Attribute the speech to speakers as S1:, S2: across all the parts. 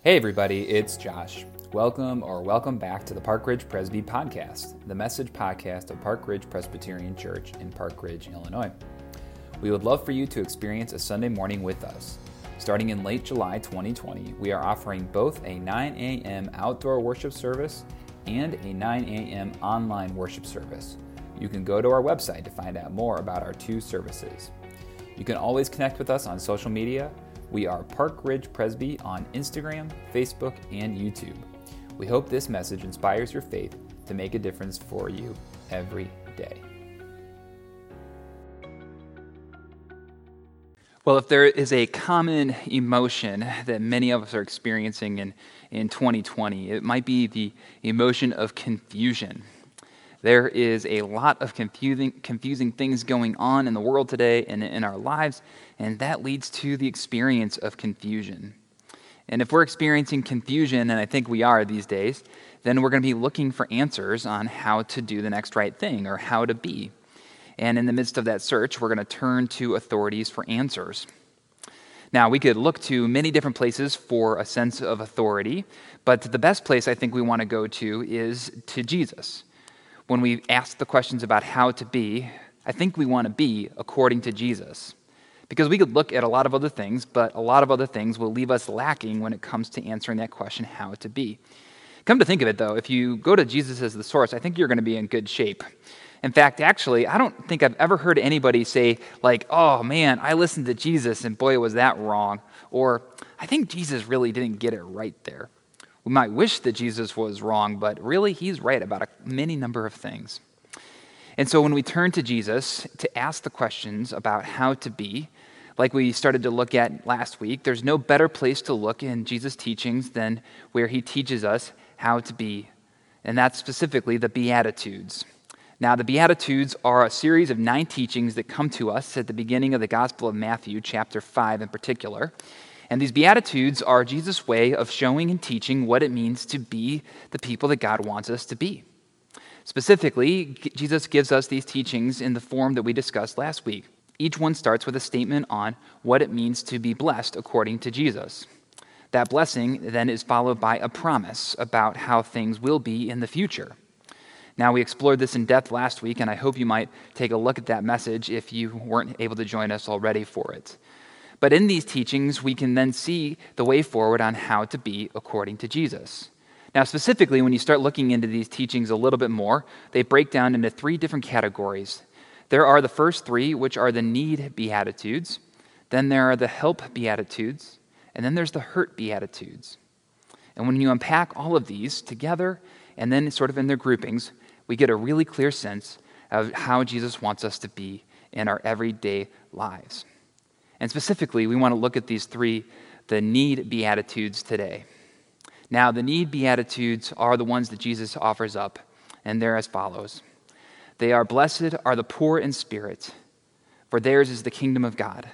S1: Hey everybody, it's Josh. Welcome back to the Park Ridge Presby Podcast, the message podcast of Park Ridge Presbyterian Church in Park Ridge, Illinois. We would love for you to experience a Sunday morning with us. Starting in late July 2020, we are offering both a 9 a.m. outdoor worship service and a 9 a.m. online worship service. You can go to our website to find out more about our two services. You can always connect with us on social media. We are Park Ridge Presby on Instagram, Facebook, and YouTube. We hope this message inspires your faith to make a difference for you every day. Well, if there is a common emotion that many of us are experiencing in 2020, it might be the emotion of confusion. There is a lot of confusing things going on in the world today and in our lives, and that leads to the experience of confusion. And if we're experiencing confusion, and I think we are these days, then we're going to be looking for answers on how to do the next right thing or how to be. And in the midst of that search, we're going to turn to authorities for answers. Now, we could look to many different places for a sense of authority, but the best place I think we want to go to is to Jesus. When we ask the questions about how to be, I think we want to be according to Jesus. Because we could look at a lot of other things, but a lot of other things will leave us lacking when it comes to answering that question, how to be. Come to think of it, though, if you go to Jesus as the source, I think you're going to be in good shape. In fact, actually, I don't think I've ever heard anybody say, like, oh man, I listened to Jesus and boy, was that wrong. Or, I think Jesus really didn't get it right there. We might wish that Jesus was wrong, but really he's right about a many number of things. And so when we turn to Jesus to ask the questions about how to be, like we started to look at last week, there's no better place to look in Jesus' teachings than where he teaches us how to be, and that's specifically the Beatitudes. Now, the Beatitudes are a series of 9 teachings that come to us at the beginning of the Gospel of Matthew, chapter 5 in particular. And these Beatitudes are Jesus' way of showing and teaching what it means to be the people that God wants us to be. Specifically, Jesus gives us these teachings in the form that we discussed last week. Each one starts with a statement on what it means to be blessed according to Jesus. That blessing then is followed by a promise about how things will be in the future. Now, we explored this in depth last week, and I hope you might take a look at that message if you weren't able to join us already for it. But in these teachings, we can then see the way forward on how to be according to Jesus. Now, specifically, when you start looking into these teachings a little bit more, they break down into 3 different categories. There are the first 3, which are the need Beatitudes. Then there are the help Beatitudes. And then there's the hurt Beatitudes. And when you unpack all of these together, and then sort of in their groupings, we get a really clear sense of how Jesus wants us to be in our everyday lives. And specifically, we want to look at these 3, the need Beatitudes today. Now, the need Beatitudes are the ones that Jesus offers up, and they're as follows. They are, blessed are the poor in spirit, for theirs is the kingdom of God.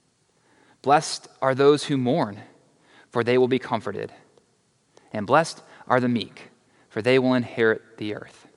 S1: Blessed are those who mourn, for they will be comforted. And blessed are the meek, for they will inherit the earth.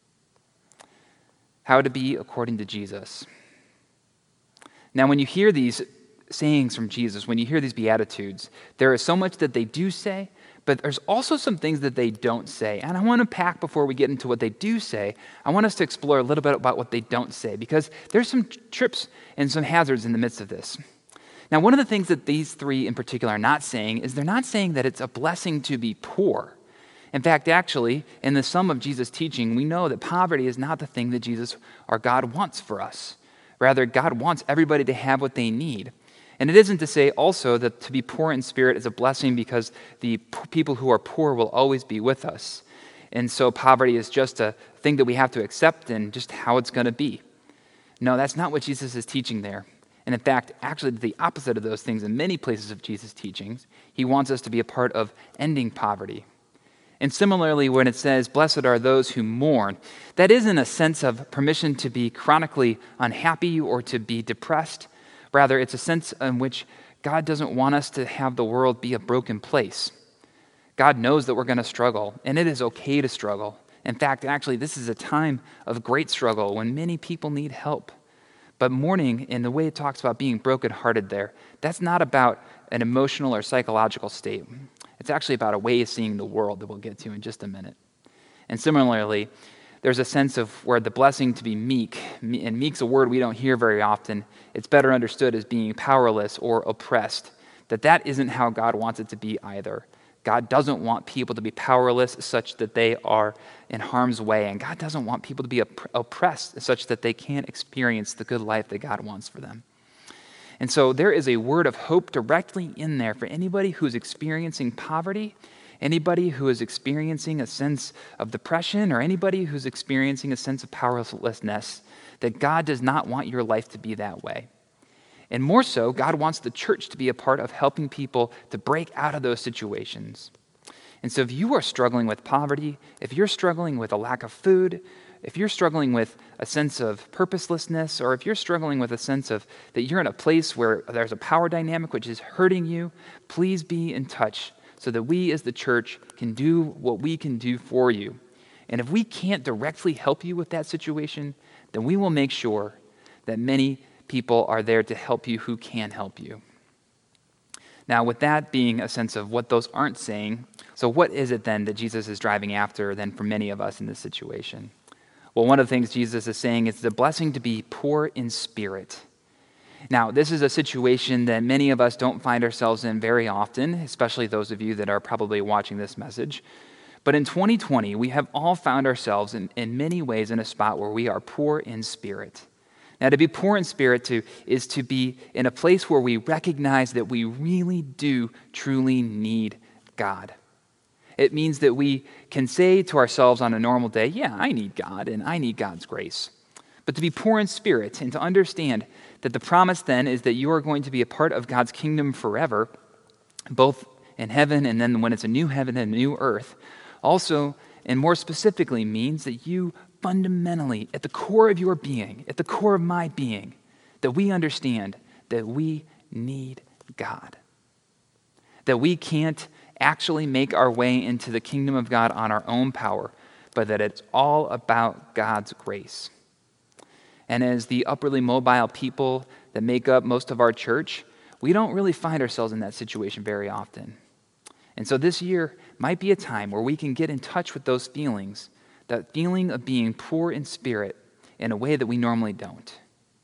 S1: How to be according to Jesus. Now, when you hear these sayings from Jesus, when you hear these Beatitudes, there is so much that they do say, but there's also some things that they don't say. And I want to pack before we get into what they do say, I want us to explore a little bit about what they don't say, because there's some trips and some hazards in the midst of this. Now, one of the things that these 3 in particular are not saying is they're not saying that it's a blessing to be poor. In fact, actually, in the sum of Jesus' teaching, we know that poverty is not the thing that Jesus or God wants for us. Rather, God wants everybody to have what they need. And it isn't to say also that to be poor in spirit is a blessing because the people who are poor will always be with us. And so poverty is just a thing that we have to accept and just how it's going to be. No, that's not what Jesus is teaching there. And in fact, actually the opposite of those things in many places of Jesus' teachings. He wants us to be a part of ending poverty. And similarly, when it says, blessed are those who mourn, that isn't a sense of permission to be chronically unhappy or to be depressed. Rather, it's a sense in which God doesn't want us to have the world be a broken place. God knows that we're going to struggle, and it is okay to struggle. In fact, actually, this is a time of great struggle when many people need help. But mourning, in the way it talks about being brokenhearted there, that's not about an emotional or psychological state. It's actually about a way of seeing the world that we'll get to in just a minute. And similarly, there's a sense of where the blessing to be meek, and meek's a word we don't hear very often. It's better understood as being powerless or oppressed, that isn't how God wants it to be either. God doesn't want people to be powerless such that they are in harm's way, and God doesn't want people to be oppressed such that they can't experience the good life that God wants for them. And so there is a word of hope directly in there for anybody who's experiencing poverty, anybody who is experiencing a sense of depression, or anybody who's experiencing a sense of powerlessness, that God does not want your life to be that way. And more so, God wants the church to be a part of helping people to break out of those situations. And so if you are struggling with poverty, if you're struggling with a lack of food, if you're struggling with a sense of purposelessness, or if you're struggling with a sense of that you're in a place where there's a power dynamic which is hurting you, please be in touch so that we as the church can do what we can do for you. And if we can't directly help you with that situation, then we will make sure that many people are there to help you who can help you. Now, with that being a sense of what those aren't saying, so what is it then that Jesus is driving after then for many of us in this situation? Well, one of the things Jesus is saying is the blessing to be poor in spirit. Now, this is a situation that many of us don't find ourselves in very often, especially those of you that are probably watching this message. But in 2020, we have all found ourselves in many ways in a spot where we are poor in spirit. Now, to be poor in spirit is to be in a place where we recognize that we really do truly need God. It means that we can say to ourselves on a normal day, yeah, I need God and I need God's grace. But to be poor in spirit and to understand that the promise then is that you are going to be a part of God's kingdom forever, both in heaven and then when it's a new heaven and a new earth, also and more specifically means that you fundamentally, at the core of your being, at the core of my being, that we understand that we need God. That we can't actually make our way into the kingdom of God on our own power, but that it's all about God's grace. And as the upwardly mobile people that make up most of our church, we don't really find ourselves in that situation very often. And so this year might be a time where we can get in touch with those feelings, that feeling of being poor in spirit in a way that we normally don't.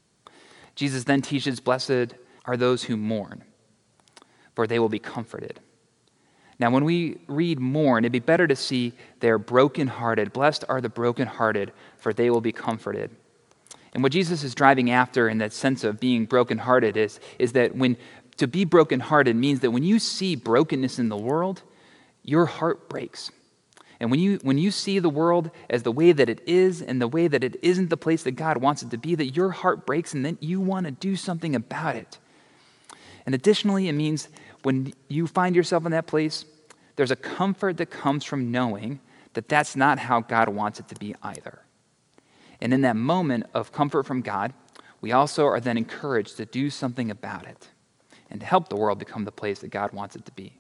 S1: Jesus then teaches, blessed are those who mourn, for they will be comforted. Now, when we read mourn, it'd be better to see they're brokenhearted. Blessed are the brokenhearted, for they will be comforted. And what Jesus is driving after in that sense of being brokenhearted is that to be brokenhearted means that when you see brokenness in the world, your heart breaks. And when you see the world as the way that it is and the way that it isn't the place that God wants it to be, that your heart breaks and then you want to do something about it. And additionally, it means when you find yourself in that place, there's a comfort that comes from knowing that that's not how God wants it to be either. And in that moment of comfort from God, we also are then encouraged to do something about it and to help the world become the place that God wants it to be.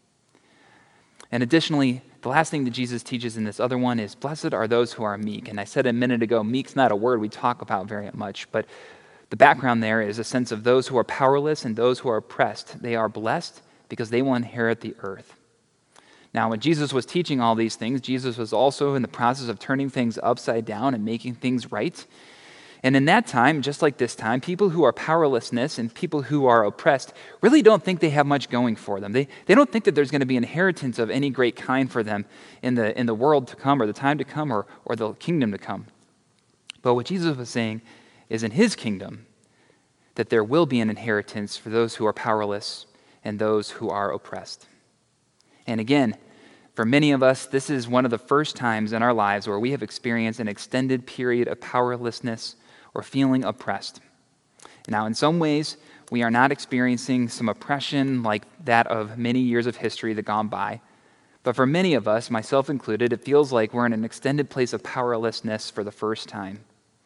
S1: And additionally, the last thing that Jesus teaches in this other one is, blessed are those who are meek. And I said a minute ago, meek's not a word we talk about very much, but the background there is a sense of those who are powerless and those who are oppressed. They are blessed because they will inherit the earth. Now, when Jesus was teaching all these things, Jesus was also in the process of turning things upside down and making things right. And in that time, just like this time, people who are powerlessness and people who are oppressed really don't think they have much going for them. They don't think that there's going to be inheritance of any great kind for them in the world to come or the time to come or the kingdom to come. But what Jesus was saying is in his kingdom that there will be an inheritance for those who are powerless and those who are oppressed. And again, for many of us, this is one of the first times in our lives where we have experienced an extended period of powerlessness or feeling oppressed. Now, in some ways, we are not experiencing some oppression like that of many years of history that gone by. But for many of us, myself included, it feels like we're in an extended place of powerlessness for the first time.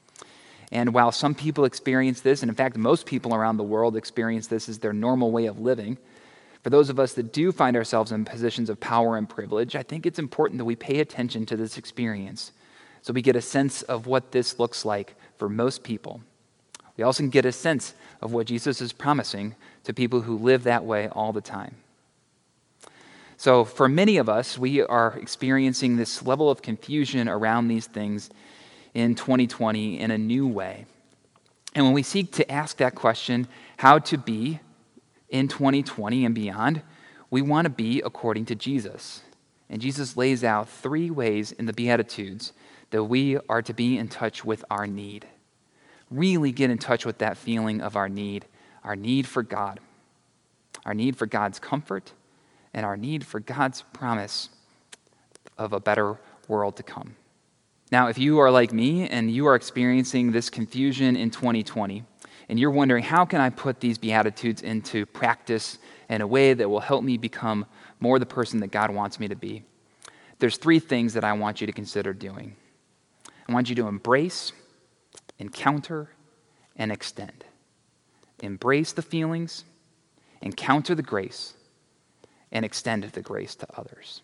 S1: And while some people experience this, and in fact, most people around the world experience this as their normal way of living, for those of us that do find ourselves in positions of power and privilege, I think it's important that we pay attention to this experience so we get a sense of what this looks like for most people. We also can get a sense of what Jesus is promising to people who live that way all the time. So for many of us, we are experiencing this level of confusion around these things in 2020 in a new way. And when we seek to ask that question, how to be in 2020 and beyond, we want to be according to Jesus. And Jesus lays out 3 ways in the Beatitudes that we are to be in touch with our need. Really get in touch with that feeling of our need for God, our need for God's comfort, and our need for God's promise of a better world to come. Now, if you are like me and you are experiencing this confusion in 2020, and you're wondering, how can I put these Beatitudes into practice in a way that will help me become more the person that God wants me to be? There's 3 things that I want you to consider doing. I want you to embrace, encounter, and extend. Embrace the feelings, encounter the grace, and extend the grace to others.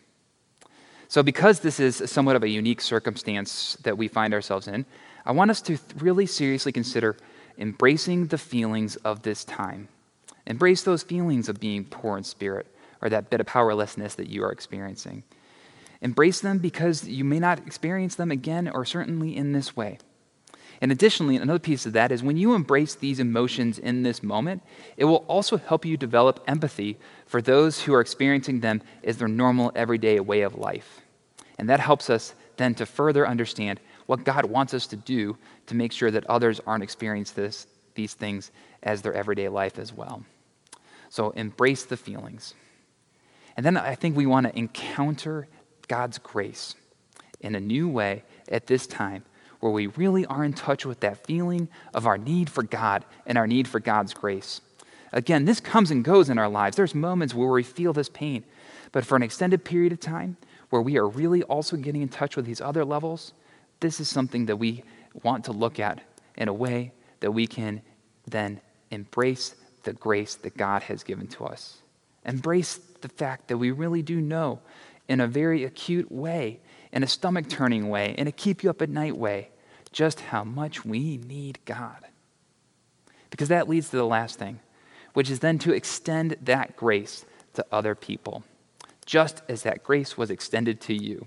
S1: So because this is somewhat of a unique circumstance that we find ourselves in, I want us to really seriously consider embracing the feelings of this time. Embrace those feelings of being poor in spirit, or that bit of powerlessness that you are experiencing. Embrace them because you may not experience them again, or certainly in this way. And additionally, another piece of that is when you embrace these emotions in this moment, it will also help you develop empathy for those who are experiencing them as their normal, everyday way of life. And that helps us then to further understand what God wants us to do to make sure that others aren't experiencing these things as their everyday life as well. So embrace the feelings. And then I think we want to encounter God's grace in a new way at this time, where we really are in touch with that feeling of our need for God and our need for God's grace. Again, this comes and goes in our lives. There's moments where we feel this pain, but for an extended period of time, where we are really also getting in touch with these other levels, this is something that we want to look at in a way that we can then embrace the grace that God has given to us. Embrace the fact that we really do know in a very acute way, in a stomach-turning way, in a keep-you-up-at-night way, just how much we need God. Because that leads to the last thing, which is then to extend that grace to other people, just as that grace was extended to you.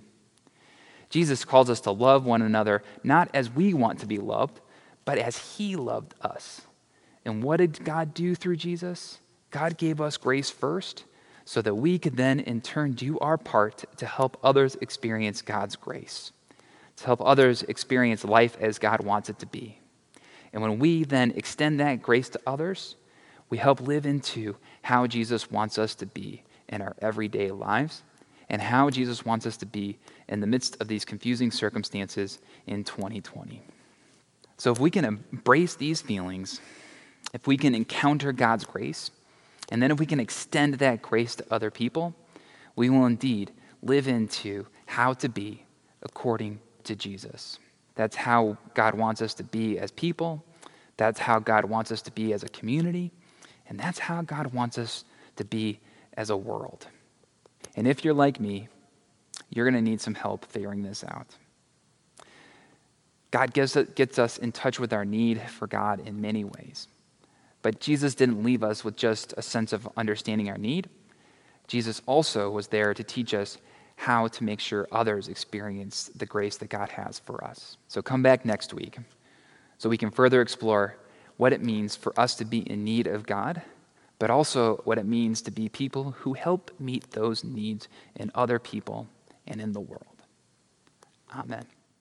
S1: Jesus calls us to love one another, not as we want to be loved, but as he loved us. And what did God do through Jesus? God gave us grace first, so that we could then in turn do our part to help others experience God's grace, to help others experience life as God wants it to be. And when we then extend that grace to others, we help live into how Jesus wants us to be in our everyday lives, and how Jesus wants us to be in the midst of these confusing circumstances in 2020. So if we can embrace these feelings, if we can encounter God's grace, and then if we can extend that grace to other people, we will indeed live into how to be according to Jesus. That's how God wants us to be as people. That's how God wants us to be as a community. And that's how God wants us to be as a world. And if you're like me, you're going to need some help figuring this out. God gets us in touch with our need for God in many ways. But Jesus didn't leave us with just a sense of understanding our need. Jesus also was there to teach us how to make sure others experience the grace that God has for us. So come back next week so we can further explore what it means for us to be in need of God, but also what it means to be people who help meet those needs in other people and in the world. Amen.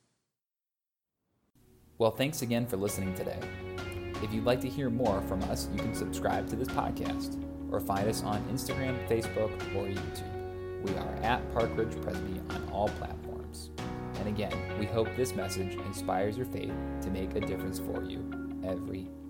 S2: Well, thanks again for listening today. If you'd like to hear more from us, you can subscribe to this podcast or find us on Instagram, Facebook, or YouTube. We are at Park Ridge Presby on all platforms. And again, we hope this message inspires your faith to make a difference for you every day.